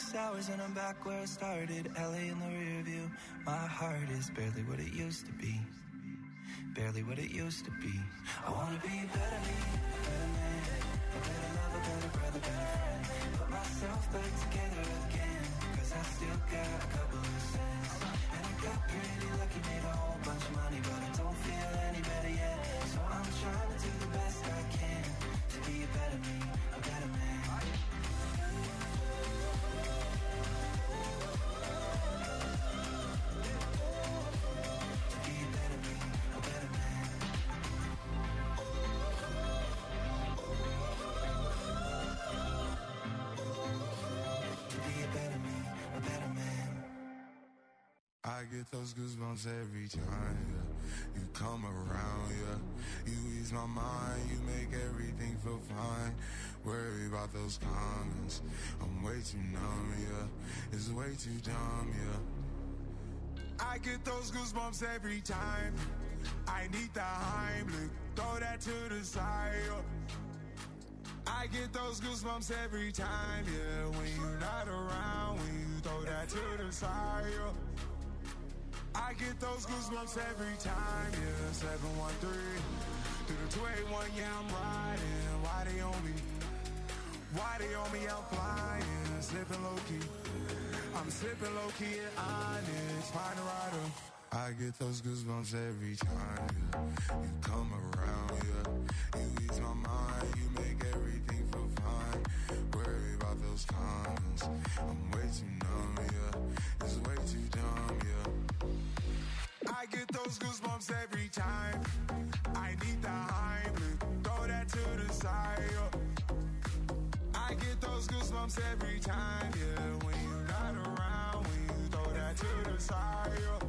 6 hours and I'm back where I started. LA in the rear view. My heart is barely what it used to be. Barely what it used to be. I wanna be a better me, a better man, a better lover, better brother, better friend. Put myself back together again, cause I still got a couple of cents. And I got pretty lucky, made a whole bunch of money, but I don't feel any better yet. So I'm trying to do the best I can to be a better me, a better man. I get those goosebumps every time, yeah. You come around, yeah. You ease my mind, you make everything feel fine. Worry about those comments, I'm way too numb, yeah. It's way too dumb, yeah. I get those goosebumps every time. I need the Heimlich, throw that to the side, yeah. I get those goosebumps every time, yeah. When you're not around, when you throw that to the side, yeah. I get those goosebumps every time, yeah. 713 through the 281, yeah, I'm riding. Why they on me? Why they on me? I'm flying, slipping low key. I'm slipping low key at Onyx, find a rider. I get those goosebumps every time, yeah. You come around, yeah. You ease my mind, you make everything feel fine. Worry about those comments, I'm way too numb, yeah. It's way too dumb, yeah. I get those goosebumps every time. I need the Heimlich, throw that to the side, yeah. I get those goosebumps every time, yeah. When you're not around, when you throw that to the side, yeah.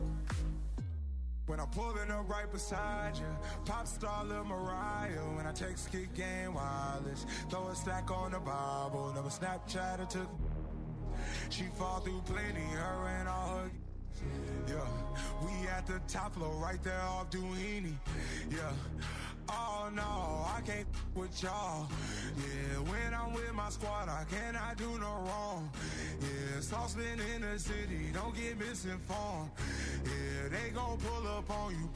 When I'm pulling up right beside you, pop star Lil Mariah. When I text Kick Game Wireless, throw a stack on the Bible. Never Snapchat or took. She fall through plenty, her and all her. Yeah, we at the top floor, right there off Duini. Yeah, oh no, I can't with y'all. Yeah, when I'm with my squad, I cannot do no wrong. Yeah, saucepan in the city, don't get misinformed. Yeah, they gon' pull up on you.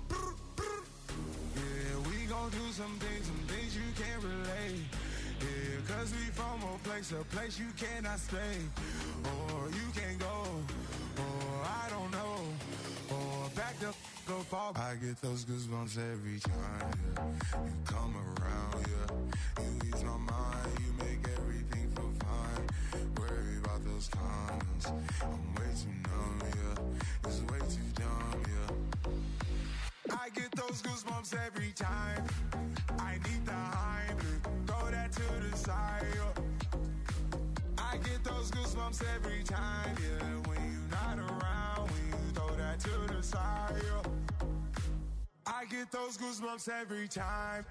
Yeah, we gon' do some things you can't relate. Yeah, cause we from a place you cannot stay. Or you can't go. I don't know, or back the f*** up. I get those goosebumps every time, yeah. You come around, yeah. You ease my mind, you make everything feel fine. Worry about those comments, I'm way too numb, yeah. It's way too dumb, yeah. I get those goosebumps every time. I need the Heimlich, throw that to the side, yeah. I get those goosebumps every time, yeah. When you're not around, when you throw that to the side, yeah. I get those goosebumps every time.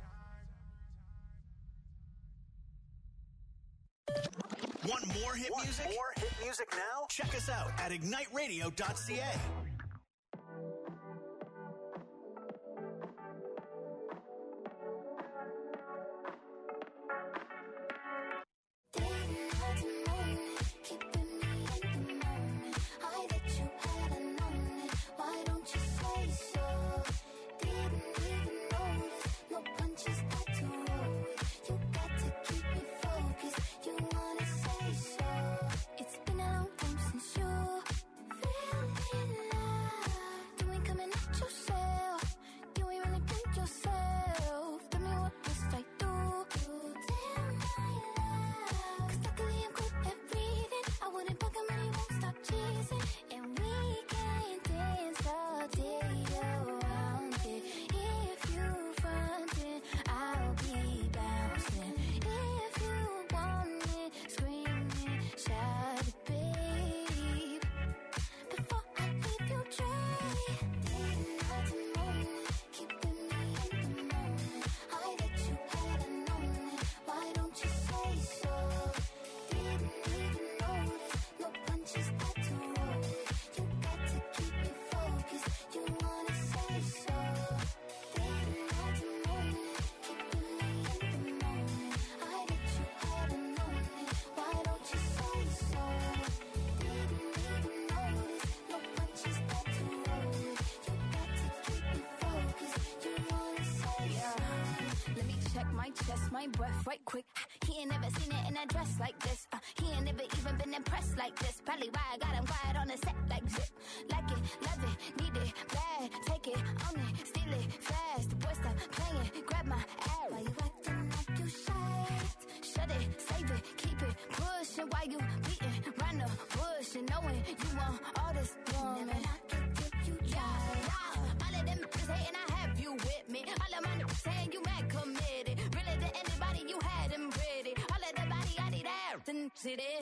Want more hit music? More hit music now? Check us out at igniteradio.ca. It's been a long time since you fell in love. check my chest, my breath right quick. He ain't never seen it in a dress like this. He ain't never even been impressed like this. Probably why I got him quiet on the set like zip. Like it, love it, need it, bad. Take it, own it, steal it, fast. The boy stop playing, grab my ass. Why you acting like you shy? Shut it, save it, keep it pushing. Why you beating round the bush and knowing you want all this woman? Never knock it till you try. All of them niggas hating, I have you with me. All of my niggas saying you mad committed. Really to anybody you had them pretty. All of the body I need out and see this.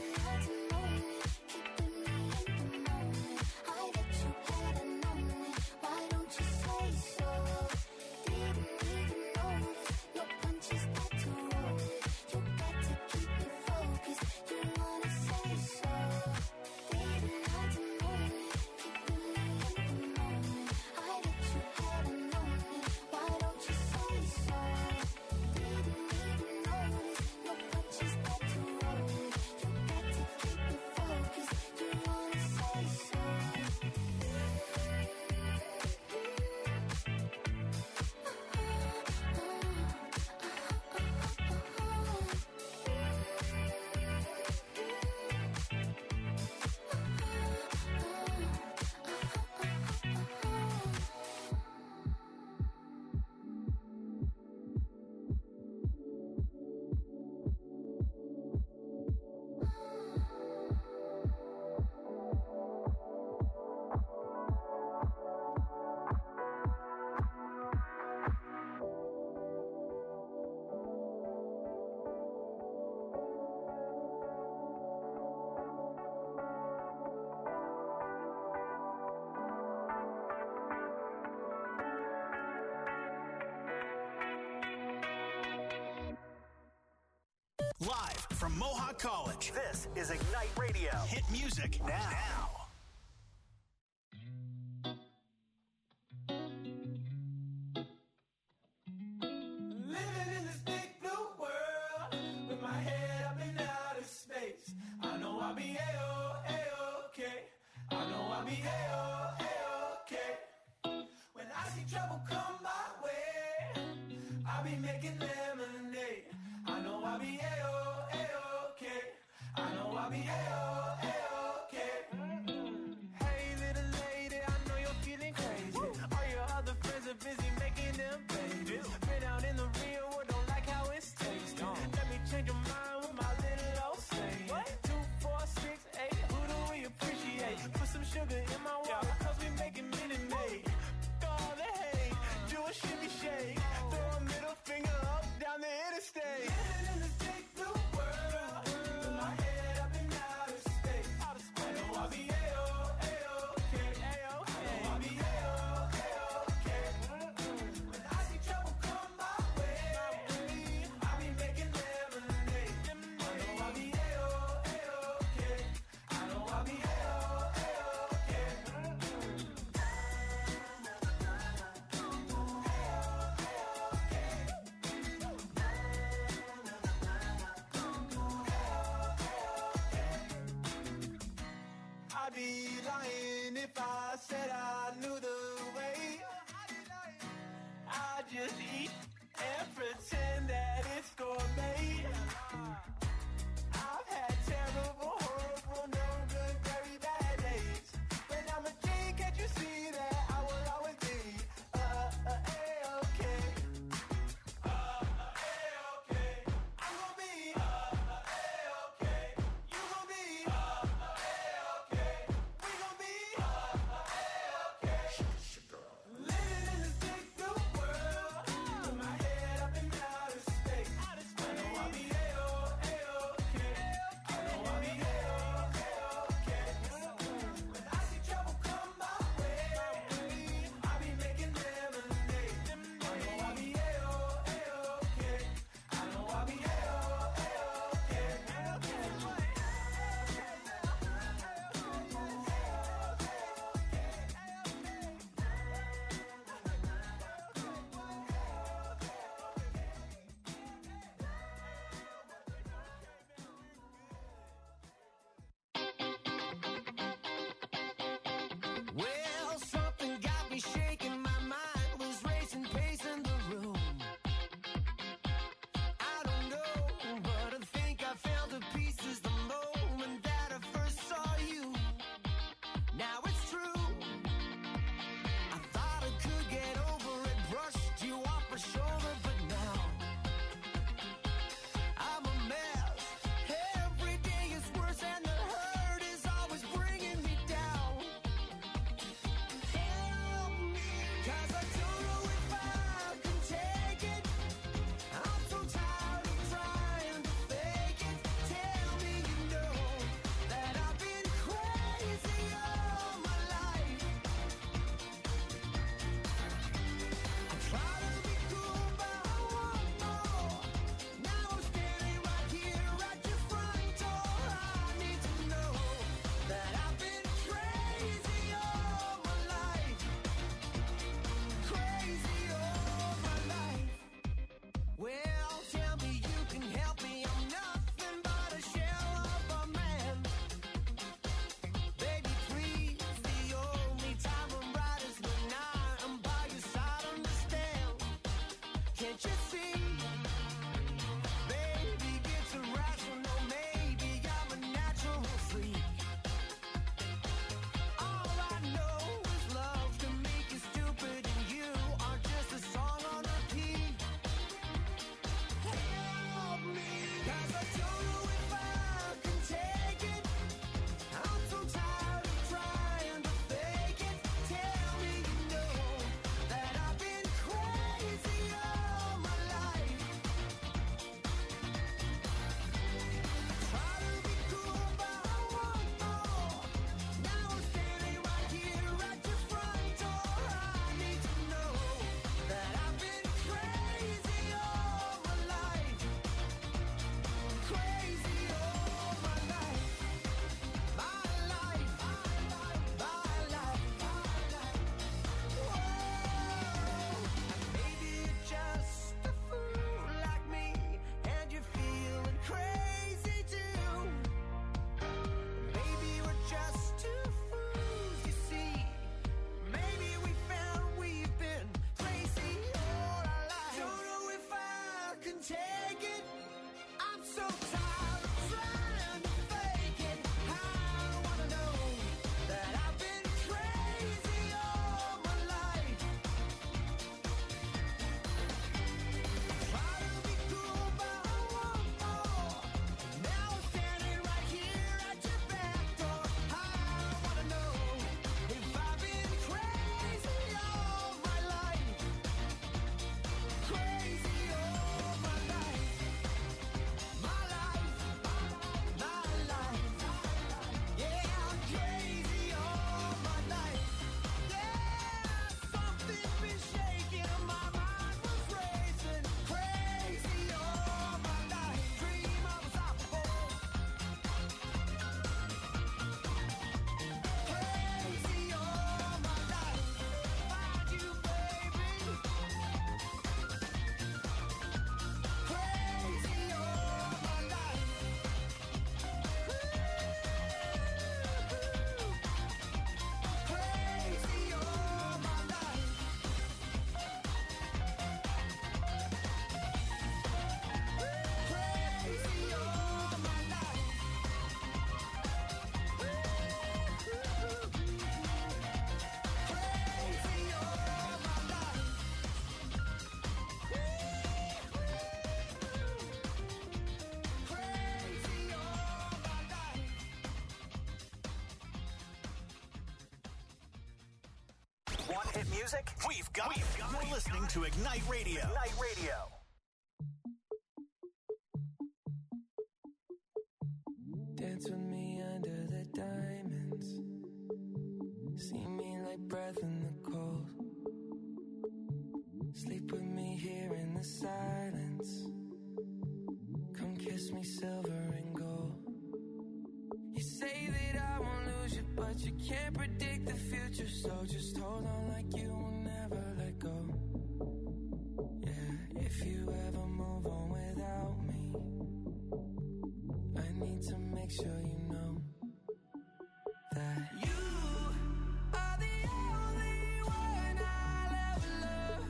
Live from Mohawk College, this is Ignite Radio. Hit music now. Living in this big blue world with my head up in outer space. I know I'll be A-okay. I know I'll be A-okay. When I see trouble come my way, I'll be making lemonade. I know I'll be A-okay. I know I'll be A-okay. Hey little lady, I know you're feeling crazy. All your other friends are busy making them babies. Been out in the real world, don't like how it's tasting. Let me change your mind with my little old saying. 2, 4, 6, 8, who do we appreciate? Put some sugar in my water, cause we making Minute Maid. All the hate, do a shimmy shake. Throw a middle finger up down the interstate. Living in this big blue world with my head up in outer space. I know I'll be A-okay. I know I'll be A-okay. When I see trouble come my way, I'll be making lemonade. I know I'll be A-okay. I know I'll be A-okay. I'd be lying if I said I knew the way. I just eat and pretend that it's gourmet. I've had terrible, horrible, no good, very bad days. But I'm a G, can't you see that I will always be A-okay. A-okay. I'm gonna be A-okay. You gonna be A-okay. We gon' be A-okay. Living in this big blue world Want hit music? We've got it. You're listening to Ignite Radio. Ignite Radio. Dance with me under the diamonds. See me like breath in the cold. Sleep with me here in the silence. Come kiss me silver and gold. You say that I won't lose you, but you can't predict the future. So just hold on like you will never let go. Yeah, if you ever move on without me, I need to make sure you know that you are the only one I'll ever love.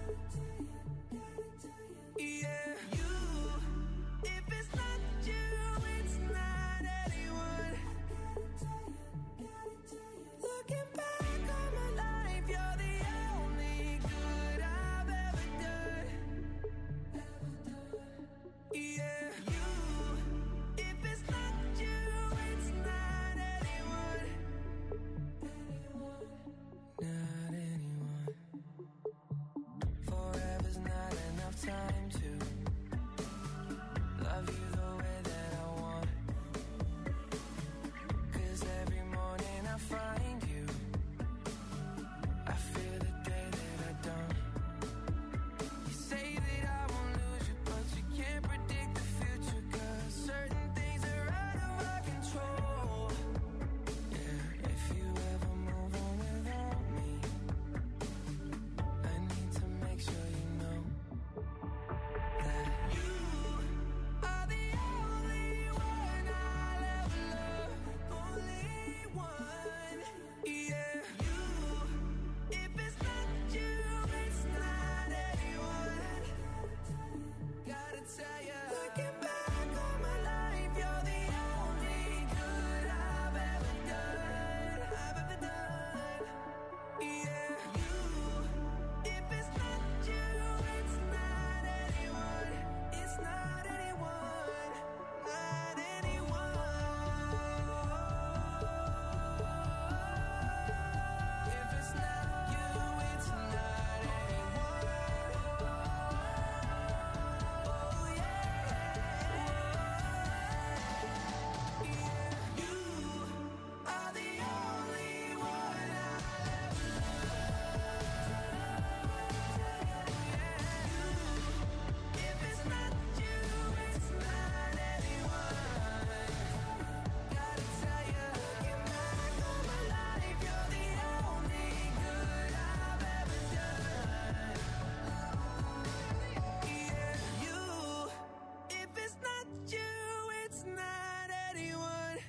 Yeah, you, if it's not you, it's not anyone. Looking back on my life, you're the only good I've ever done. Yeah, you, if it's not you, it's not anyone. Not anyone. Forever's not enough time to love you the way that I want. 'Cause every morning I find you, I feel the day that I don't. You say that I won't lose you, but you can't predict the future. 'Cause certain things are out of our control. Yeah, if you ever move on without me, I need to make sure you know that you are the only one I'll ever love. Only one. Yeah, you, if it's not you, it's not anyone. Gotta tell ya, looking back on my life, you're the only good I've ever done. Yeah, you, if it's not you, it's not anyone. It's not anyone. Not anyone. If it's not you, it's not anyone. Oh yeah. You are the only one I'll ever love. If it's not you, it's not anyone. Gotta tell ya, looking back on my life, you're the only good I've ever done. Yeah, you, if it's not you, it's not anyone.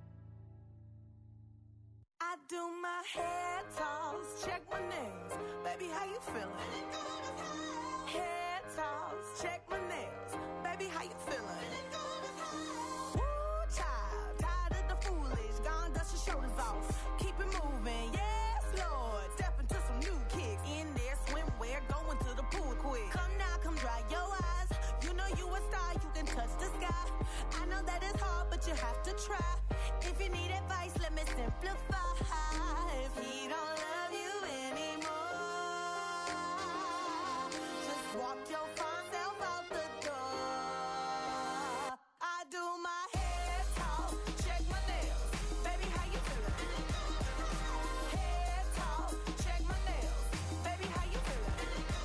I do my hair toss, check my nails. Baby, how you feeling? Hair toss, check my nails. Baby, how you feeling? Woo, child, tired of the foolish. Gone, dust your shoulders off. Keep it moving, yes, Lord. Step into some new kicks. In there, swimwear, going to the pool quick. Come now, come dry your eyes. You know you a star, you can touch the sky. I know that it's hard, but you have to try. If you need advice, let me simplify. If he don't love you anymore, just walk your fine self out the door. I do my hair talk, check my nails. Baby, how you feeling? Hair talk, check my nails. Baby, how you feeling?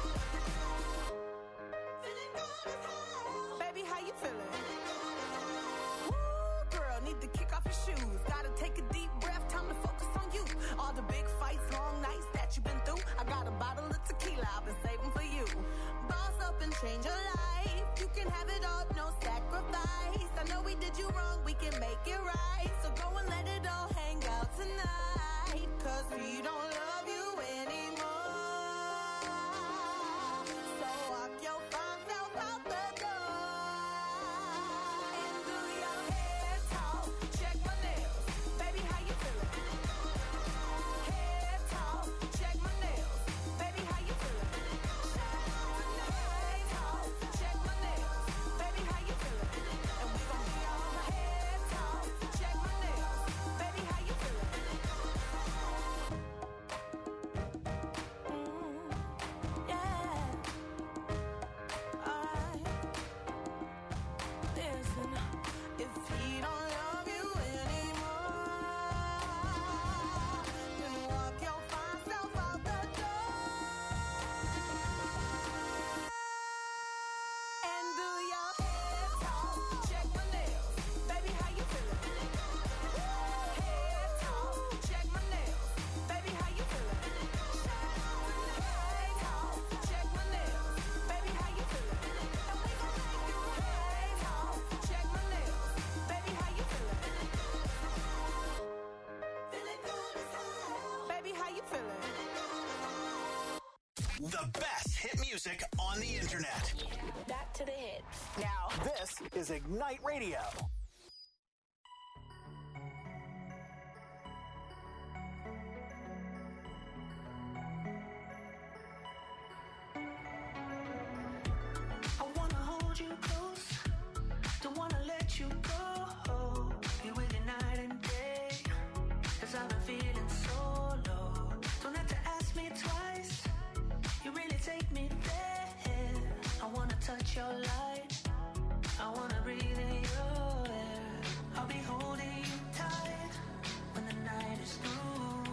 Feeling good as hell. Baby, how you feeling? Woo, girl, need to kick off your shoes. Gotta take a deep breath, time to focus on you. All the big fights, long nights that you've been through. I got a bottle of tequila I've been saving for you. Boss up and change your life. You can have it all, no sacrifice. I know we did you wrong, we can make it right. So go and let it all hang out tonight. 'Cause he don't love you anymore. So walk your fine self out the door. And do your hair talk, check my nails. Baby, how you feeling? Hair talk, check my nails. Baby, how you feeling? Hair talk, check my nails. Baby, how you feeling? And we gon' be all hair talk, check my nails. Baby, how you feeling? The best hit music on the internet. Back to the hits. Now, this is Ignite Radio. I wanna hold you close, don't wanna let you go. Be with you night and day, 'cause I've been feeling so low. Don't have to ask me twice, you really take me there. I wanna touch your light, I wanna breathe in your air. I'll be holding you tight when the night is through.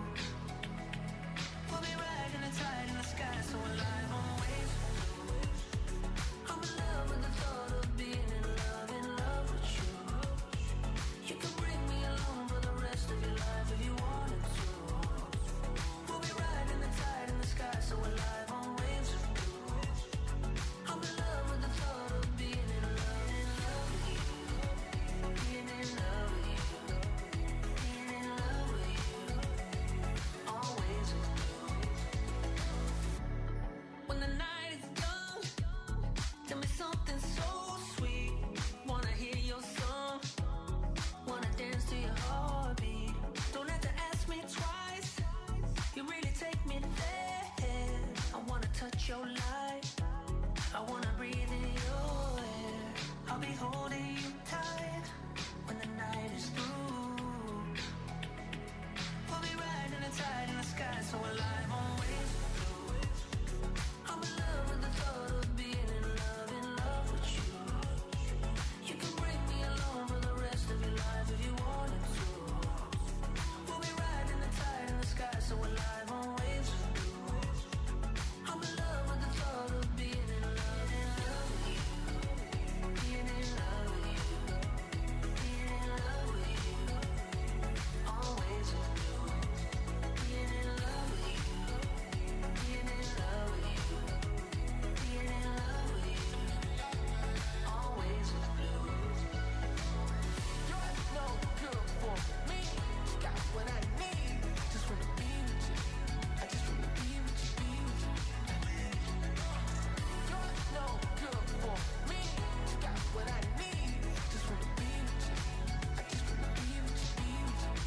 We'll be riding the tide in the sky, so alive on waves. I'm in love with the thought of being in love with you. You can bring me along for the rest of your life if you wanted to. We'll be riding the tide in the sky, so alive on waves of blue. I'm in love with the thought of being in love with you. Being in love with you. Being in love with you. Always with you. When the night is done, tell me something so sweet. Wanna hear your song, wanna dance to your heartbeat. Don't have to ask me twice, you really take me there. I wanna touch your light, I wanna breathe in your air. I'll be holding you tight when the night is through. We'll be riding the tide in the sky, so alive on waves. I'm in love with the thought of being in love with you. You can bring me along for the rest of your life if you wanted to. We'll be riding the tide in the sky, so alive on waves of blue. I'm in love with the thought of being in love with you. Being in love with you. Being in love with you. Always with you. Being in love with you. Being in love with you. Being in love with you. Always with you. You're no good for me. Got what I need. Just wanna be with you. I just wanna be with you, be with you. You're no good for me. Got what I need. Just wanna be with you. I just wanna be with you, be with you.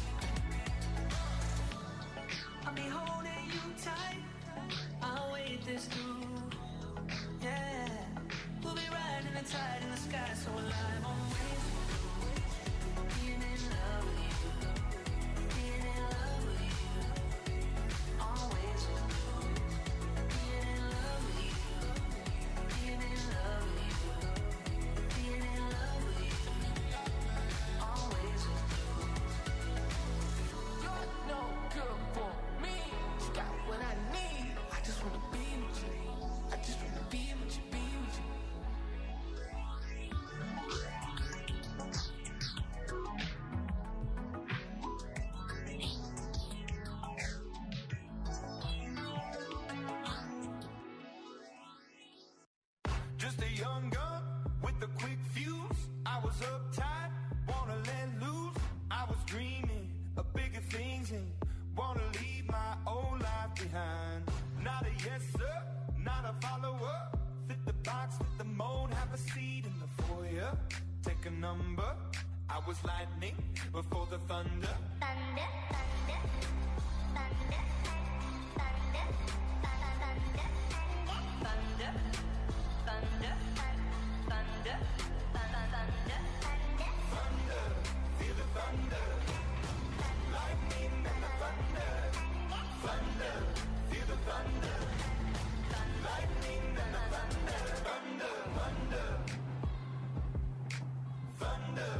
I'll be holding you tight, I'll wait this through. Yeah, we'll be riding the tide in the sky, so alive on waves. Being in love with you. Being in love with you. Always with you. Being in love with you. Being in love with you. Being in love with you. Always with you. You're no good for me. You got what I need. I just wanna be with you. I just wanna be with you, be with you. Just a young gun with a quick fuse. I was uptight, wanna let loose. I was dreaming of bigger things and wanna leave my old life behind. Not a yes sir, not a follower. Fit the box, fit the mold, have a seat in the foyer. Take a number. I was lightning before the thunder. Thunder, thunder, thunder, thunder, thunder, Thunder, thunder, thunder, thunder, Thunder, feel the thunder. Lightning and the thunder. Thunder, feel the thunder. Lightning and the thunder. Thunder, thunder. Thunder.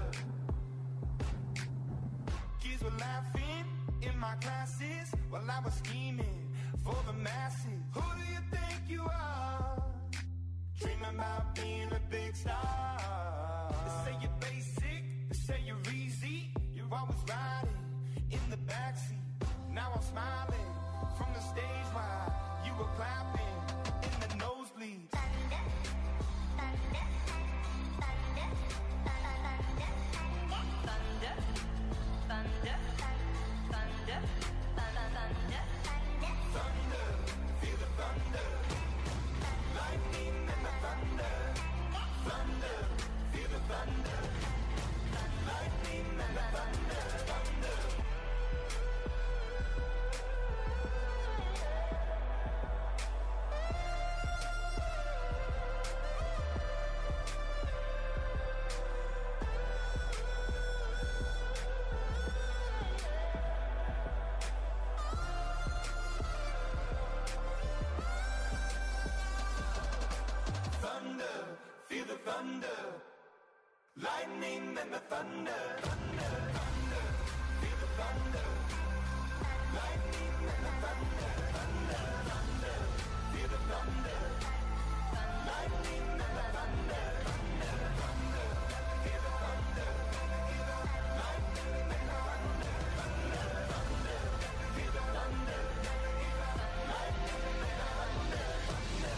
Kids were laughing in my classes while I was scheming for the masses. Who do you think you are? Dreaming about being a big star. They say you're basic, they say you're easy. You're always riding in the backseat. Now I'm smiling from the stage while you were clapping in the nosebleeds. thunder, thunder, thunder, thunder, thunder, thunder, thunder, thunder, thunder. Thunder, feel the thunder. and the thunder, thunder, thunder. Feel the thunder. Lightning and the thunder, thunder, thunder. Feel the thunder. Lightning and the thunder, thunder, thunder. Feel the thunder. Lightning and the thunder, thunder, thunder. Feel the thunder. Lightning and the thunder, thunder.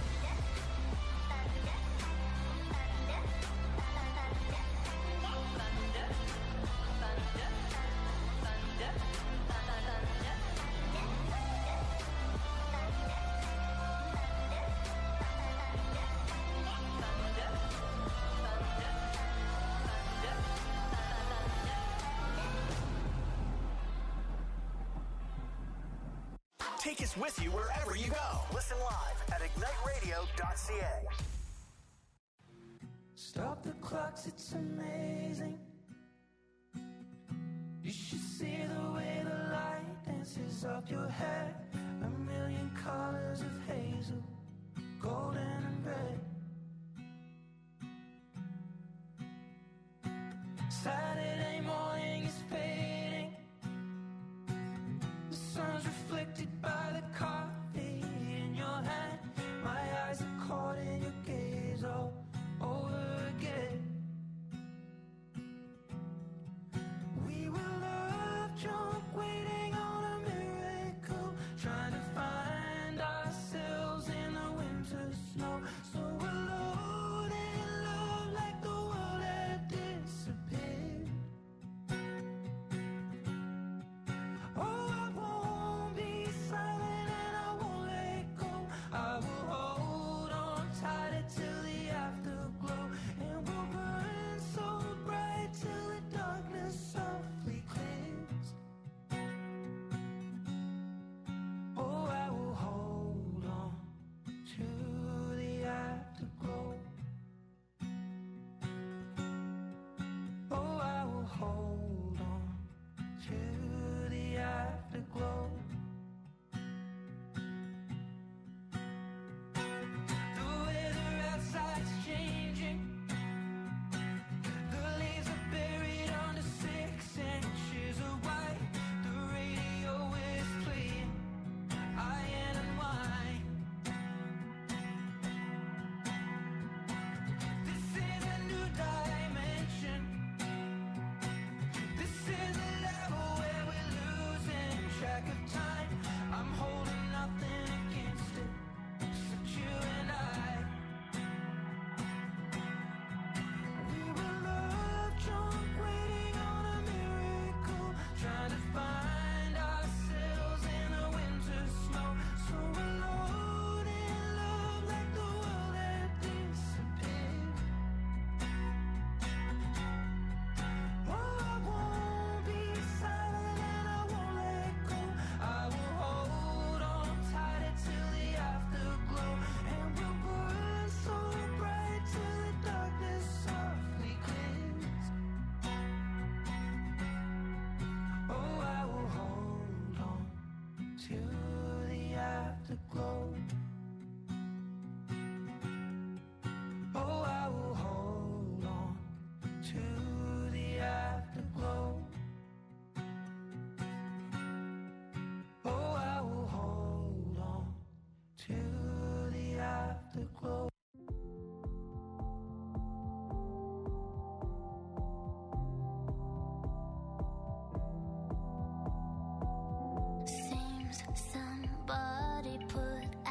Take us with you wherever you go. Listen live at igniteradio.ca. Stop the clocks, it's amazing. You should see the way the light dances up your hair. A million colors of hazel, golden and red. Saturday morning is fading. The sun's reflected by the coffee in your hand. My eyes are caught in your gaze all over again. We were love drunk, waiting on a miracle, trying to find ourselves in the winter snow. So alone in love, like the world had disappeared. Oh, I won't be silent and I won't let go. I will hold on tighter till the afterglow, and we'll burn so bright till the darkness softly clears. Oh, I will hold on to the afterglow. Oh, I will hold on to the afterglow. The weather outside's changing. The leaves are buried under 6 inches of white. The radio is playing Iron and Wine. This is a new dimension. This is a level where we're losing track of time. I'm holding nothing against it, except you and I. We were love drunk, waiting on a miracle, trying to find ourselves in the winter snow. So alone in love, like the world had disappeared. Oh, I won't be silent and I won't let go. I will hold on tighter till the afterglow, and we'll burn so bright till the darkness softly clears. Oh, I will hold on to the afterglow. Oh, I will hold on to the afterglow. Oh, I will hold on to the afterglow. Seems somebody put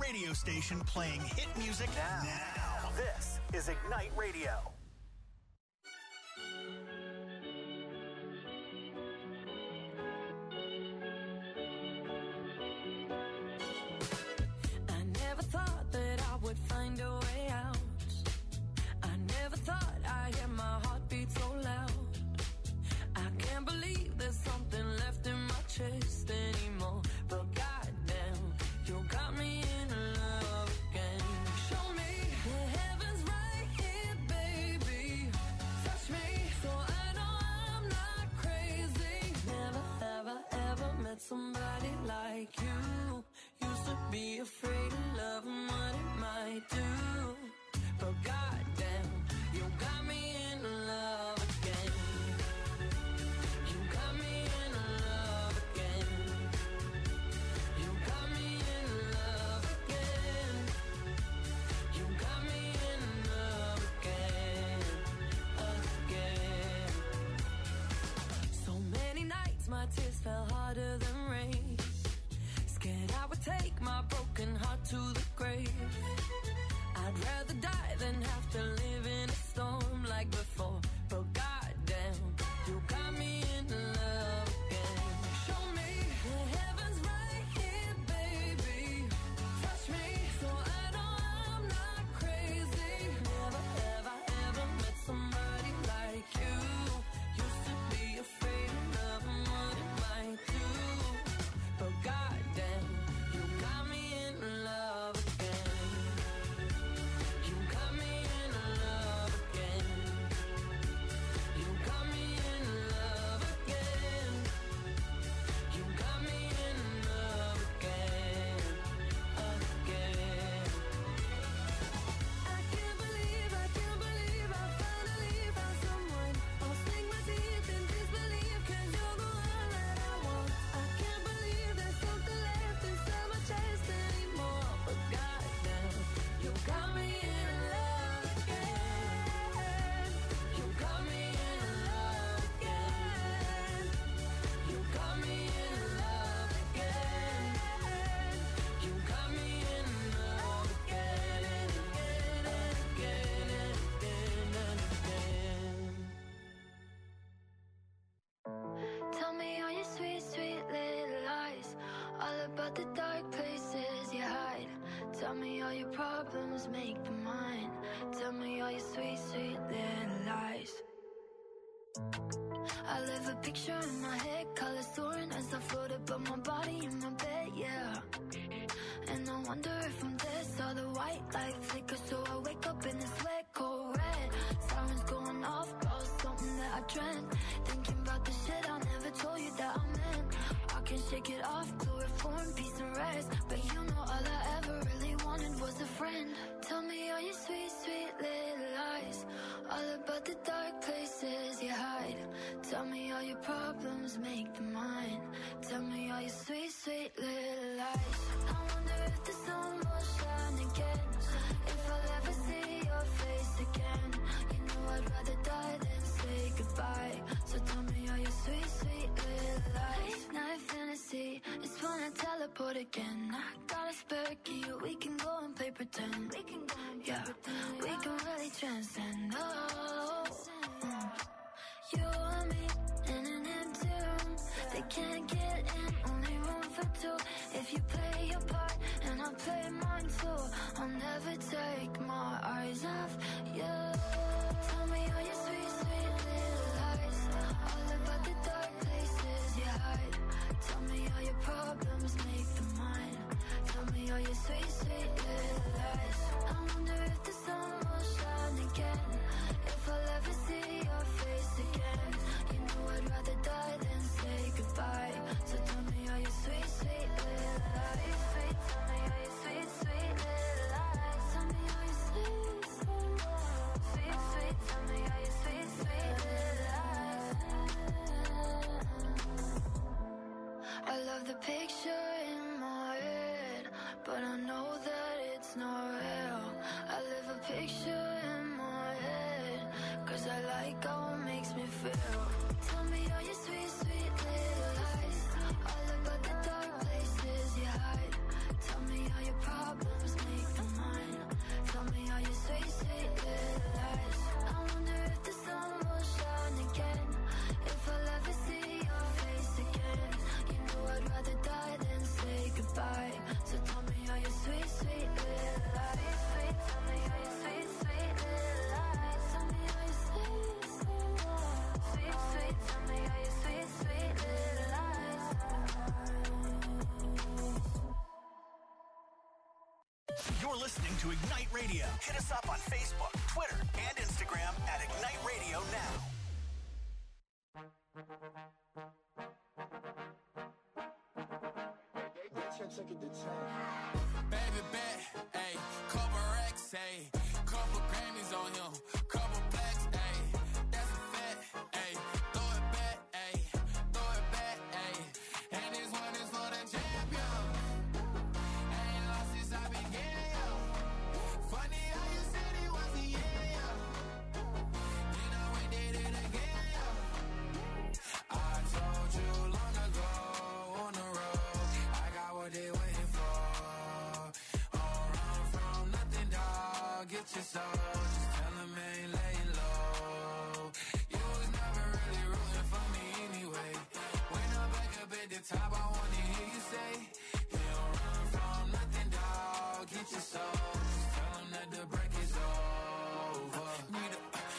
radio station playing hit music now. This is Ignite Radio. I never thought that I would find a way out. I never thought I'd hear my heartbeat so loud. I can't believe there's something left in my chest anymore. But goddamn, you got me in love again. Show me the heavens right here, baby. Touch me so I know I'm not crazy. Never, ever, ever met somebody like you. Used to be afraid of love and what it might do. But goddamn, you got me in love again. You got me in love again. You got me in love again. You got me in love again, again. So many nights my tears fell harder than rain. Scared I would take my broken heart to the grave. I'd rather die than have to live in a storm like before. But goddamn, you got me in love again. Show me the heavens right here, baby. Touch me so I know I'm not crazy. Never, ever, ever met somebody like you. Used to be afraid of love and what it might do. But goddamn, you got me in love again. You got me in love again. You got me in love again. You got me in love again, again. I can't believe I finally found someone. I'll sink my teeth in disbelief, 'cause you're the one that I want. I can't believe there's something left inside my chest anymore. But goddamn, you got me in love again. You got me in love again. You got me in love again. You got me in love again and again and again and again and again. Tell me all your sweet, sweet little lies. All about the dark places you hide. Tell me all your problems, make them mine. Tell me all your sweet, sweet little lies. I live a picture in my head, colors soaring as I float above my body in my bed, yeah. And I wonder if I'm dead, saw the white light flicker, so I wake up in this wet, cold red. Sirens going off, about something that I dreamt. Thinking about the shit I never told you that I meant. I can shake it off, chloroform, peace and rest. But you know all I ever really wanted was a friend. Tell me all your sweet, sweet little lies. All about the dark places you hide. Tell me all your problems, make them mine. Tell me all your sweet, sweet little lies. I wonder if the sun will shine again. If I'll ever see your face again. You know I'd rather die than say goodbye. So tell me all your sweet, sweet little lies. Night fantasy, it's when I teleport again. I got a spare key, we can go and play pretend. We can go and play pretend. We can really transcend. Oh, you and me in an empty room. They can't get in, only room for two. If you play your part and I'll play mine too, I'll never take my eyes off you. Tell me all your sweet, sweet little lies. All about the dark places you hide. Tell me all your problems, make them mine. Tell me all your sweet, sweet little lies. I wonder if the sun will shine again. If I'll ever see your face again. You know I'd rather die than say goodbye. So tell me all your sweet, sweet little lies. Sweet, tell me all your sweet, sweet little lies. Tell me all your sweet, sweet, sweet, sweet. Tell me all your sweet, sweet little lies. You're listening to Ignite Radio. Hit us up on Facebook, Twitter, and Instagram at Ignite Radio Now. Baby bet, ayy, couple racks, ayy, couple Grammys on him, couple blacks, ayy, that's a fact, ayy, throw it back, ayy, throw it back, ayy, and this one is for the champion. Ain't lost since I began, yo. Funny how you said it was the year, yo. Then I went did it again, yo. I told you long ago on the road, I got what they waiting for. Don't run from nothing, dog. Get your soul. Just tell them I ain't laying low. You was never really rooting for me anyway. When I'm back up at the top, I wanna hear you say, you don't run from nothing, dog. Get your soul. Just tell them that the break is over. Need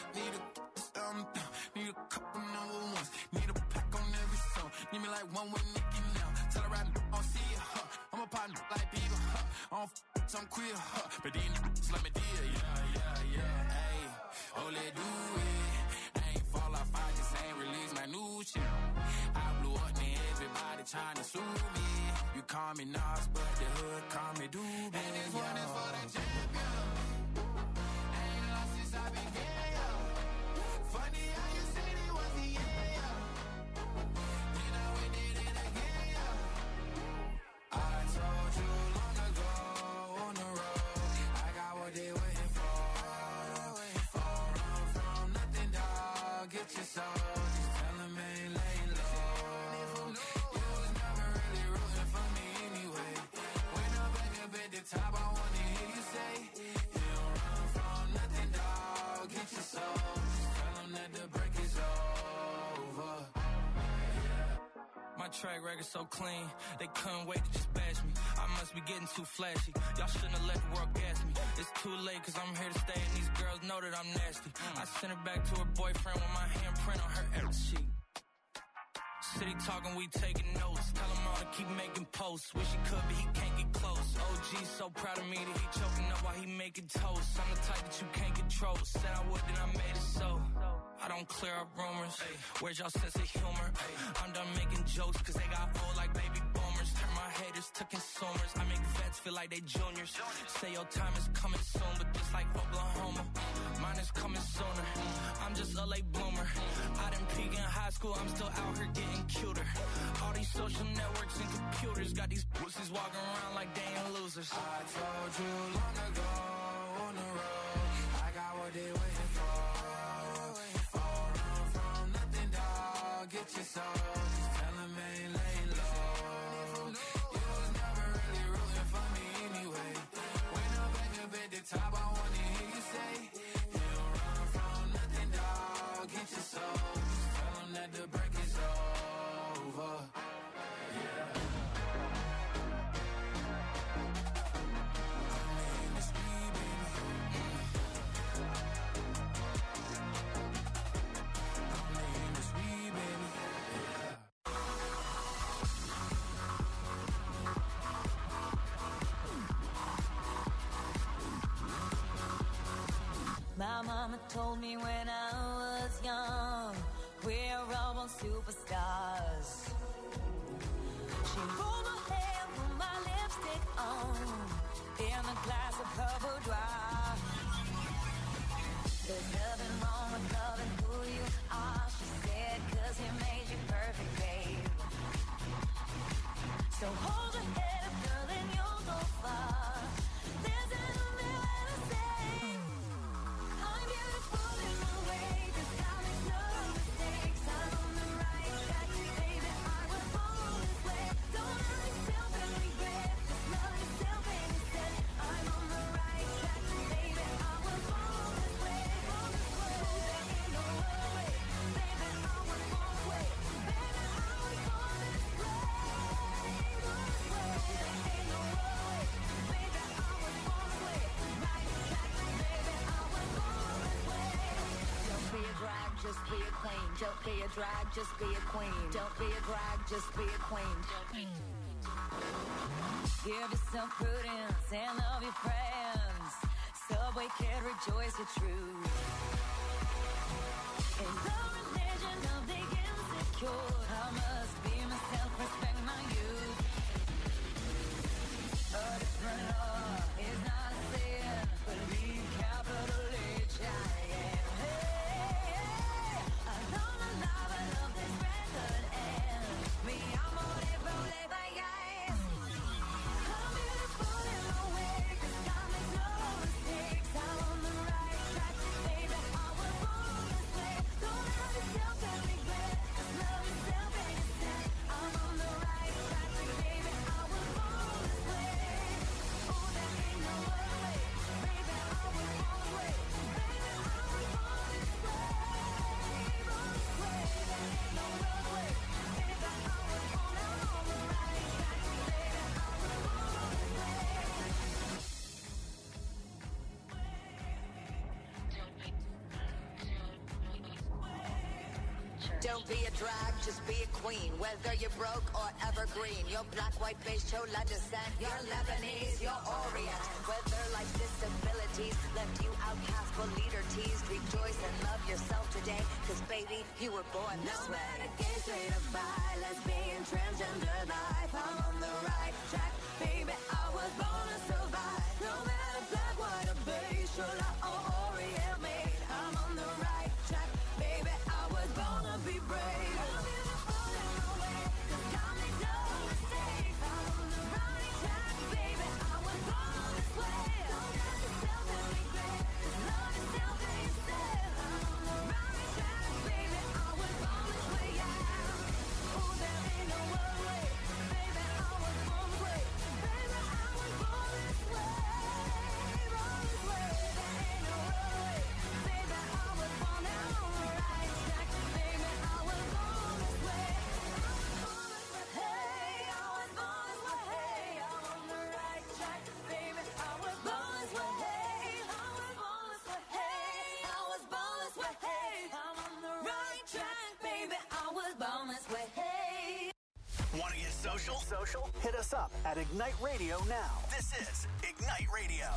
a couple number ones. Need a pack on every song. Need me like one with Nicki now. Tell her I don't see it, huh? I'm a partner like Bieber, huh? I don't some queer, huh? But these niggas let me deal, yeah. Ayy, oh, let do it. I ain't fall off, I just ain't release my new shit. I blew up and everybody trying to sue me. You call me Nas, but the hood call me Doobie. And this one is for the champion. Ain't lost since I began, yo. Funny how you said it was the year, yo. Then I went did it again, yo. I told you long ago on the road, I got what they waiting for. Don't run from nothing, dog. Get your soul. Just tell them I ain't laying low. You was never really rooting for me anyway. When I'm back up at the top, I wanna hear you say, you don't run from nothing, dog. Get your soul. Just tell them that the break is over. My track record so clean, they couldn't wait to just bash me. I must be getting too flashy. Y'all shouldn't have let the world gas me. It's too late cause I'm here to stay and these girls know that I'm nasty. I sent her back to her boyfriend with my handprint on her every sheet. City talking, we taking notes. Tell him all to keep making posts. Wish he could, but he can't get close. OG so proud of me that he choking up while he making toast. I'm the type that you can't control. Said I would, then I made it so. I don't clear up rumors. Where's y'all sense of humor? I'm done making jokes cause they got old like baby boomers. Turn my haters to consumers. I make vets feel like they juniors. Say your time is coming soon, but just like Oklahoma, mine is coming sooner. I'm just a late bloomer. I didn't peak in high school, I'm still out here getting cuter. All these social networks and computers got these pussies walking around like they ain't losers. I told you long ago on the road, I got what they waiting for. Don't run from nothing, dog. Get your soul. Just tell them I ain't laying low. You was never really rooting for me anyway. When I'm back up at the top, I wanna hear you say, you don't run from nothing, dog. Get your soul. Just tell them that the break is over. My mama told me when I was young, we're all born superstars. She rolled my hair, put my lipstick on, in a glass of her boudoir. There's nothing wrong with loving who you are, she said, cause he made you perfect, babe. So hold your head up, girl, and you'll go far. There's an be a queen. Don't be a drag, just be a queen. Don't be a drag, just be a queen. Give yourself prudence and love your friends. Subway kid, rejoice your truth. In the religion of the insecure, I must be myself, respect my youth. A different law is not a sin. Believe capital H I am. Hey, I don't alive, I love this record and me, I'm on it, roll it by guys. I'm beautiful in my way, 'cause God makes no mistakes. I'm on the right track, baby, I was born this way. Don't have yourself and regret, just love yourself and yourself. I'm on the right track, baby, I was born this way. Oh, there ain't no other way, baby, I was born this way. Baby, I was born this way, born this way. There ain't no other way, baby, I was born, I'm on the right track, baby, I was born this way. Don't be a drag, just be a queen. Whether you're broke or evergreen, you're black, white, beige, chola descent, you're Lebanese, you're Orient. Whether life's disabilities left you outcast but leader teased, rejoice and love yourself today, 'cause baby, you were born this way. No matter gay, straight or bi, lesbian, transgender life, I'm on the right track, baby, I was born to survive. No matter black, white, or beige, chola or Orient made, I'm on the right track, baby, I was born to be brave. I'm beautiful in my way, 'cause God makes no mistakes. I'm on the right track, baby, I was born this way. Don't have yourself and regret, just love yourself and yourself. I'm on the right track, baby, I was born this way, yeah. Oh, there ain't no other way, baby, I was born this way. Baby, I was born this way, born this way. There ain't no other way, baby, I was born, I'm on the right track, baby, I was born this way. Hey, I was born this way, hey, I'm on the right track, baby, I was born this way, hey, I was born this way, hey, I was born this way, hey, I'm on the right track, baby, I was born this way, hey. Want to get social? Hit us up at Ignite Radio now. This is Ignite Radio.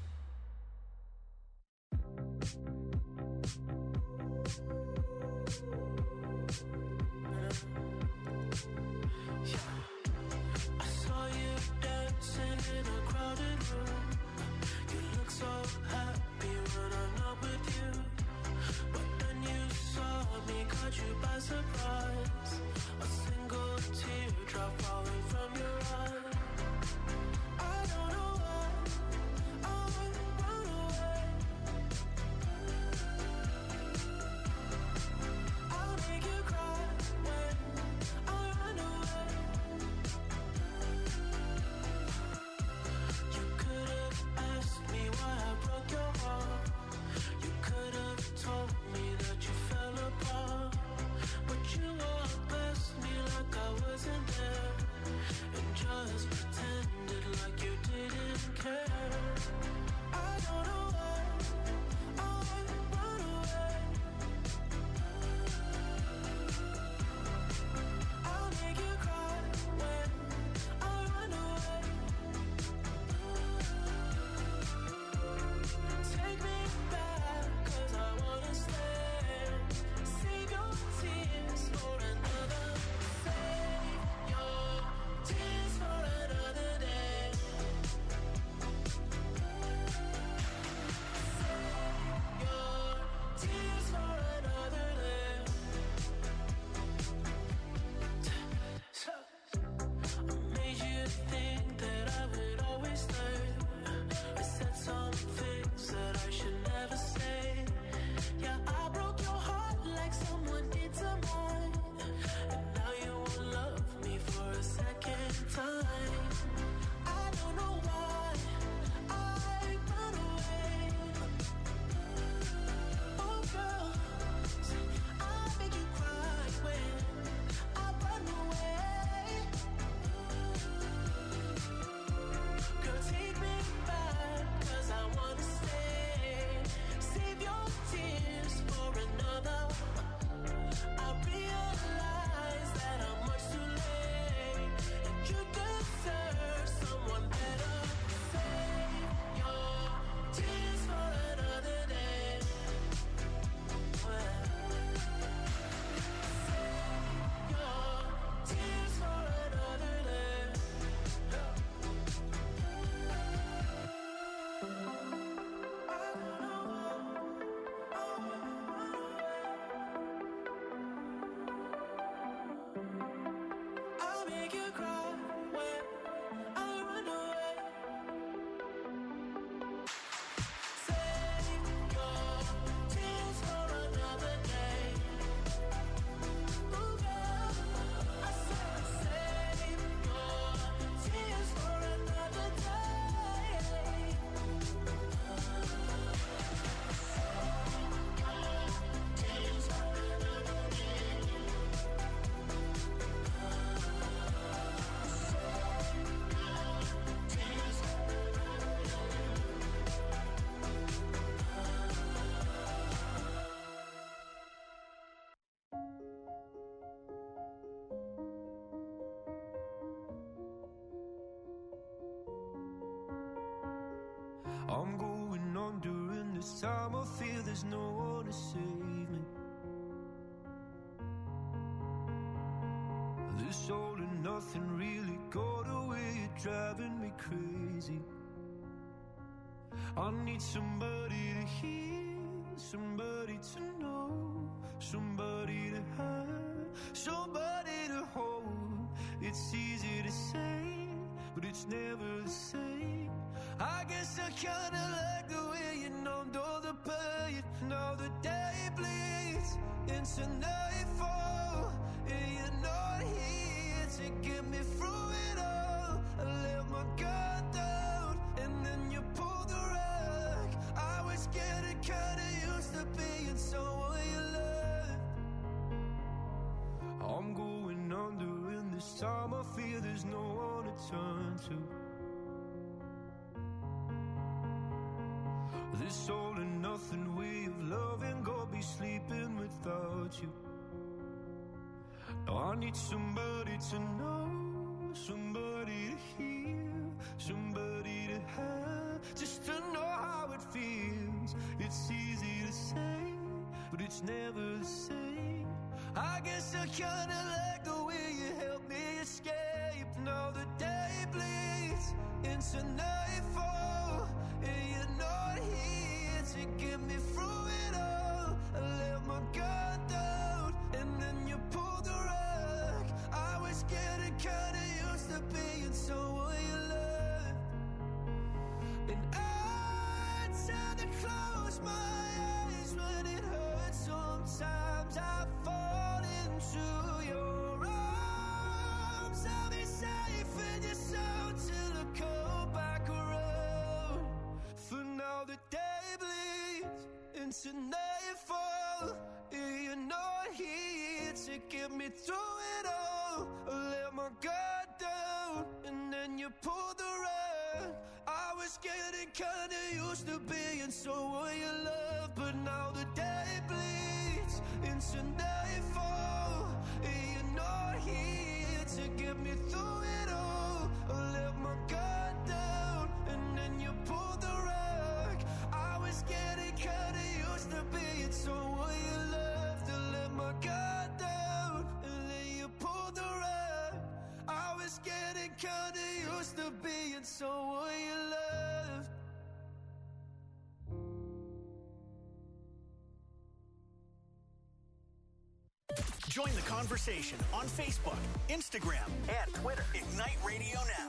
I saw you dancing in a crowded room. You look so happy when I'm not with you. But then you saw me, caught you by surprise. A single teardrop falling from your eye. I don't know why I time I feel there's no one to save me. This all and nothing really got away, you're driving me crazy. I need somebody to hear, somebody to know, somebody to have, somebody to hold. It's easy to say, but it's never the same. I guess I kinda like the way you numbed all the pain. Now the day bleeds into nightfall, and you're not here to get me through it all. I let my guard down, and then you pulled the rug. I was getting kinda used to being someone you loved. I'm going under, and this time I feel there's no one to turn to. This all and nothing way of loving, go be sleeping without you. Now I need somebody to know, somebody to hear, somebody to have, just to know how it feels. It's easy to say, but it's never the same. I guess I kinda like the way you help me escape. Now the day bleeds into nightfall, and you're not here to get me through it all. I let my guard down, and then you pulled the rug. I was getting kinda used to being someone you loved. And I tend to close my eyes when it hurts. Sometimes I fall into your arms. I'll be safe in your soul till I come back around. For now the day bleeds into nightfall, and you're not here to get me through it all. I let my guard down, and then you pulled the rug. I was getting kinda used to being someone you love, but now the day bleeds into nightfall, and you're not here to get me through it all. I let my guard down, and then you pulled the rug. I was getting kinda used to being someone you loved. I let my guard down, and then you pulled the rug. I was getting kinda used to being someone you loved. Join the conversation on Facebook, Instagram, and Twitter. Ignite Radio Now.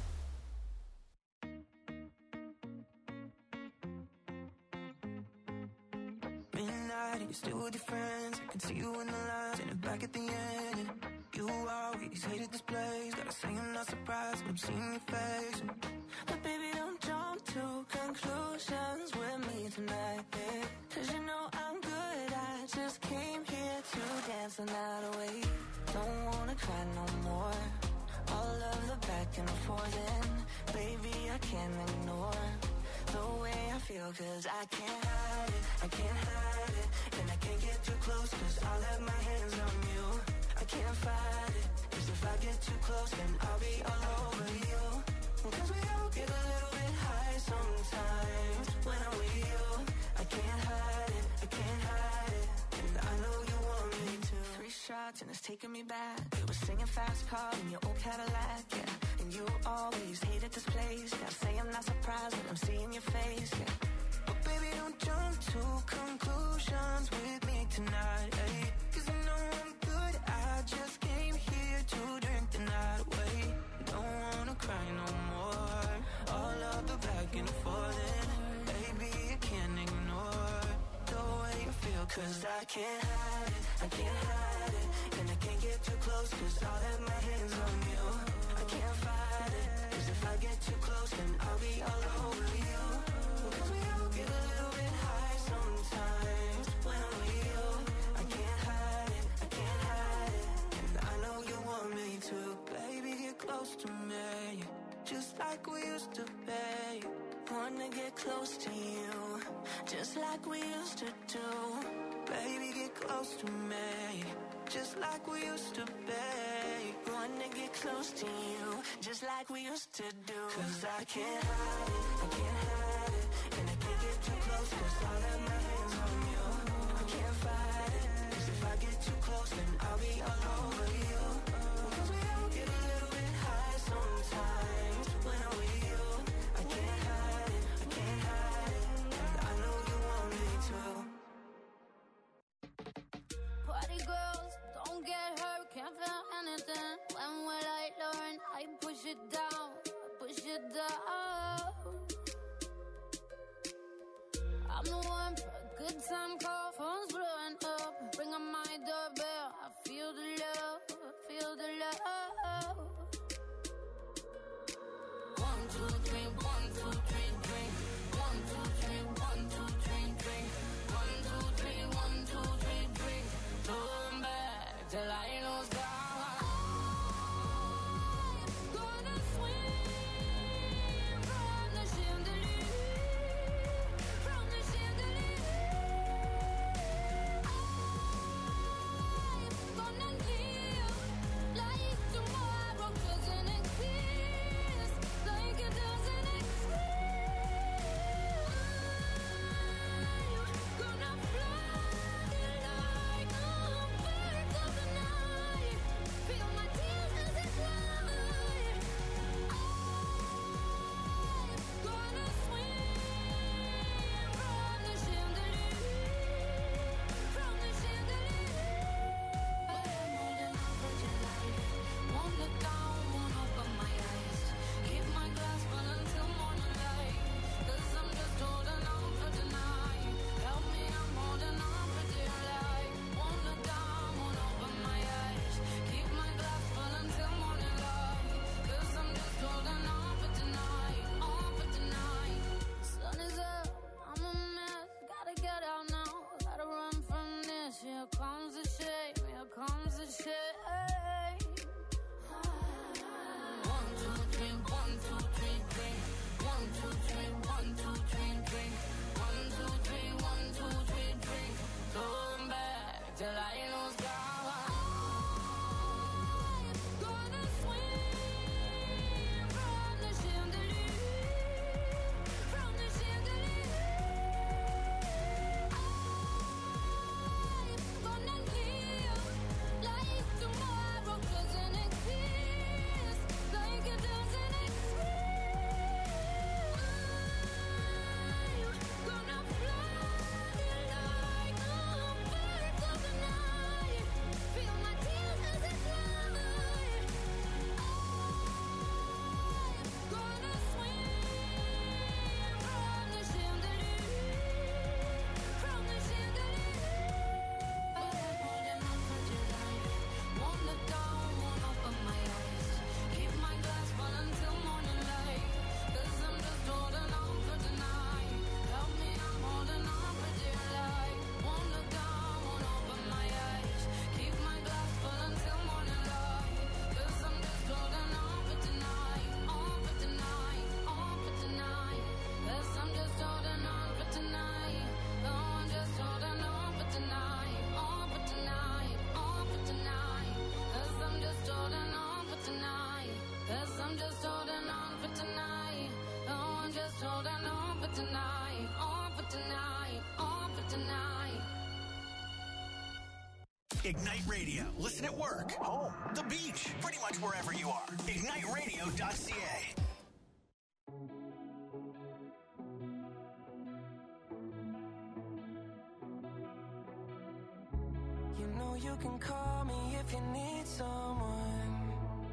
Midnight, and you're still with your friends. I can see you in the lines and back at the end. And you always hated this place. Gotta say I'm not surprised when I'm seeing your face. But baby, don't jump to conclusions with me tonight, babe. 'Cause you know I'm good, I just came here to dance the night away. Don't wanna cry no more. All of the back and forth, and baby, I can't ignore the way I feel. 'Cause I can't hide it, I can't hide it. And I can't get too close, 'cause I'll have my hands on you. I can't fight it, 'cause if I get too close, then I'll be all over you. 'Cause we all get a little bit high sometimes when I'm with you. I can't hide it, I can't hide it. And I know you want me to. 3 shots and it's taking me back. We were singing fast car in your old Cadillac, yeah. And you always hated this place. Gotta say I'm not surprised when I'm seeing your face, yeah. But baby, don't jump to conclusions with me tonight, hey. 'Cause you know I'm good, I just came here to drink the night away. Don't wanna cry no more. All of the back and forth, and baby, you can't ignore the way you feel. 'Cause I can't hide it, I can't hide it. And I can't get too close, 'cause I'll have my hands on you. I can't fight it, 'cause if I get too close, then I'll be all over you. 'Cause we all get a little bit high sometimes when I'm with you. I can't hide it, I can't hide it. And I know you want me to. Baby, get close to me, just like we used to be. Wanna get close to you, just like we used to do. Baby, get close to me, just like we used to be. Wanna get close to you, just like we used to do. 'Cause I can't hide it, I can't hide it. And I can't get too close, 'cause all that Ignite Radio. Listen at work, home, the beach, pretty much wherever you are. IgniteRadio.ca. You know you can call me if you need someone.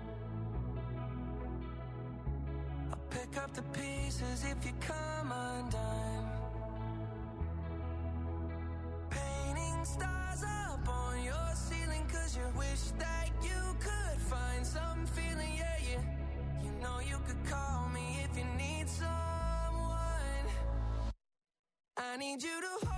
I'll pick up the pieces if you come undone. Painting stars up on your ceiling 'cause you wish that you could find some feeling, yeah, yeah. You know you could call me if you need someone. I need you to hold